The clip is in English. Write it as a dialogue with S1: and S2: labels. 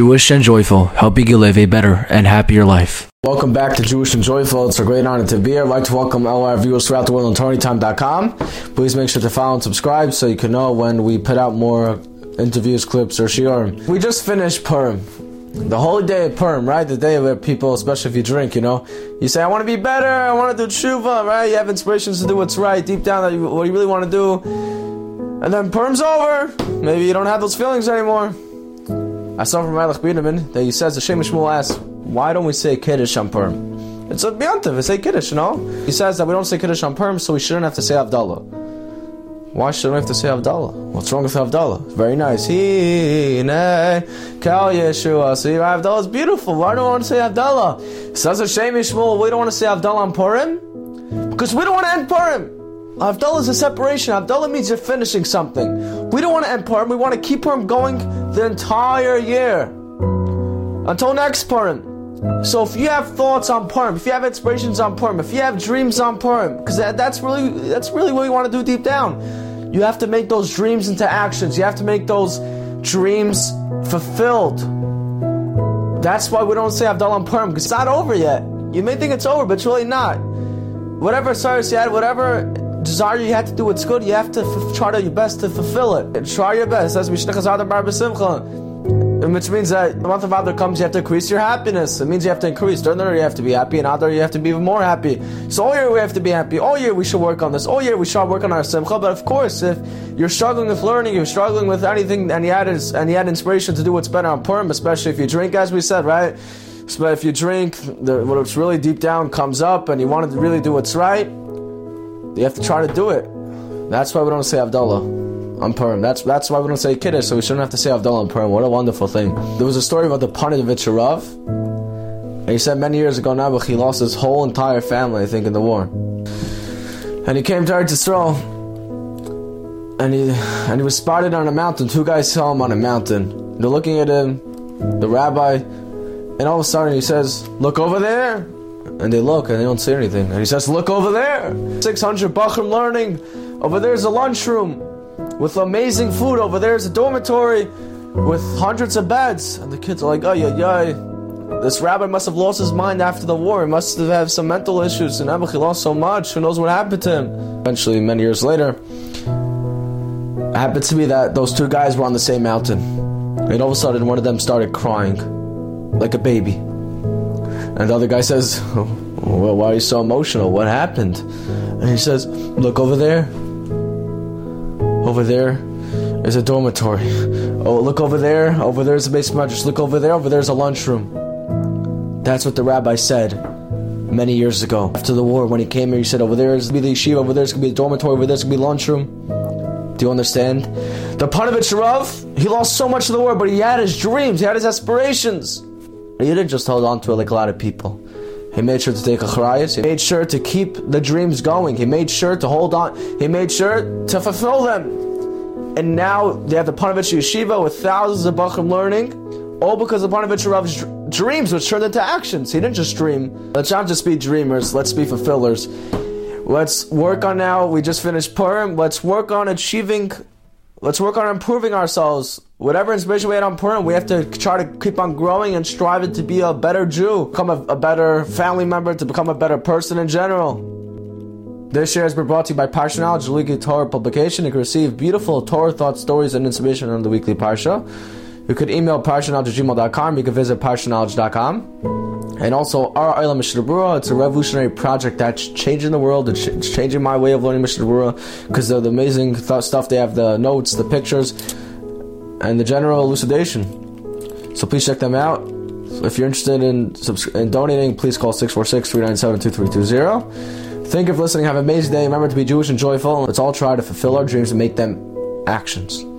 S1: Jewish and Joyful, helping you live a better and happier life.
S2: Welcome back to Jewish and Joyful. It's a great honor to be here. I'd like to welcome all our viewers throughout the world on TonyTime.com. Please make sure to follow and subscribe so you can know when we put out more interviews, clips, or shiurim. We just finished Purim. The holy day of Purim, right? The day where people, especially if you drink, you say, I want to be better, I want to do tshuva, right? You have inspirations to do what's right, deep down, what you really want to do. And then Purim's over. Maybe you don't have those feelings anymore. I saw from Melech Biederman that he says, the Shem Shmuel asks, why don't we say Kiddush on Purim? It's a B'yantiv, we say Kiddush, He says that we don't say Kiddush on Purim, so we shouldn't have to say Havdalah. Why shouldn't we have to say Havdalah? What's wrong with Havdalah? Very nice. Kal Yeshua. See, Havdalah is beautiful. Why do we want to say Havdalah? Says the Shem Shmuel, we don't want to say Havdalah on Purim because we don't want to end Purim. Havdalah is a separation. Havdalah means you're finishing something. We don't want to end Purim. We want to keep Purim going the entire year until next Purim. So if you have thoughts on Purim, if you have inspirations on Purim, if you have dreams on Purim, because that's really what you want to do deep down. You have to make those dreams into actions. You have to make those dreams fulfilled. That's why we don't say Havdalah on Purim, because it's not over yet. You may think it's over, but it's really not. Whatever sorrows you had, whatever desire you had to do what's good, you have to try your best to fulfill it. And try your best. That's which means that the month of Adar comes, you have to increase your happiness. It means you have to increase. During the year you have to be happy, and Adar you have to be even more happy. So all year we have to be happy. All year we should work on this. All year we should work on our simcha. But of course, if you're struggling with learning, you're struggling with anything, and you had inspiration to do what's better on Purim, especially if you drink, as we said, right? So if you drink, what's really deep down comes up, and you want to really do what's right, you have to try to do it. That's why we don't say Havdalah on Purim. That's why we don't say Kiddush, so we shouldn't have to say Havdalah on Purim. What a wonderful thing. There was a story about the Panovich Rav, and he said many years ago now, but he lost his whole entire family, I think, in the war. And he came to Eretz Yisrael, and he was spotted on a mountain. Two guys saw him on a mountain. They're looking at him, the rabbi, and all of a sudden he says, look over there. And they look, and they don't see anything. And he says, look over there. 600 Bachrim learning. Over there's a lunchroom with amazing food. Over there's a dormitory with hundreds of beds. And the kids are like, this rabbi must have lost his mind after the war. He must have some mental issues. And he lost so much. Who knows what happened to him? Eventually, many years later, it happened to be that those two guys were on the same mountain. And all of a sudden, one of them started crying like a baby. And the other guy says, well, why are you so emotional? What happened? And he says, look over there. Over there is a dormitory. Oh, look over there. Over there's a basement mattress. Look over there. Over there's a lunchroom. That's what the rabbi said many years ago. After the war, when he came here, he said, over there is going to be the yeshiva. Over there's going to be a dormitory. Over there's going to be a lunchroom. Do you understand? The Panovich Rav, he lost so much of the war, but he had his dreams. He had his aspirations. He didn't just hold on to it like a lot of people. He made sure to take achrayus. He made sure to keep the dreams going. He made sure to hold on. He made sure to fulfill them. And now they have the Panovich Yeshiva with thousands of Bachrim learning, all because of Panovich Rav's dreams, which turned into actions. He didn't just dream. Let's not just be dreamers. Let's be fulfillers. Let's work on now. We just finished Purim. Let's work on achieving. Let's work on improving ourselves. Whatever inspiration we had on Purim, we have to try to keep on growing and striving to be a better Jew, become a better family member, to become a better person in general. This year has been brought to you by Parsha Knowledge, the weekly Torah publication. You can receive beautiful Torah thoughts, stories, and inspiration on the weekly Parsha. You could email parshaknowledge@gmail.com. You can visit parshaknowledge.com. And also, our Olam Mishnah Berurah, it's a revolutionary project that's changing the world. It's changing my way of learning Mishnah Berurah because of the amazing stuff. They have the notes, the pictures, and the general elucidation. So please check them out. If you're interested in donating, please call 646-397-2320. Thank you for listening. Have an amazing day. Remember to be Jewish and joyful. Let's all try to fulfill our dreams and make them actions.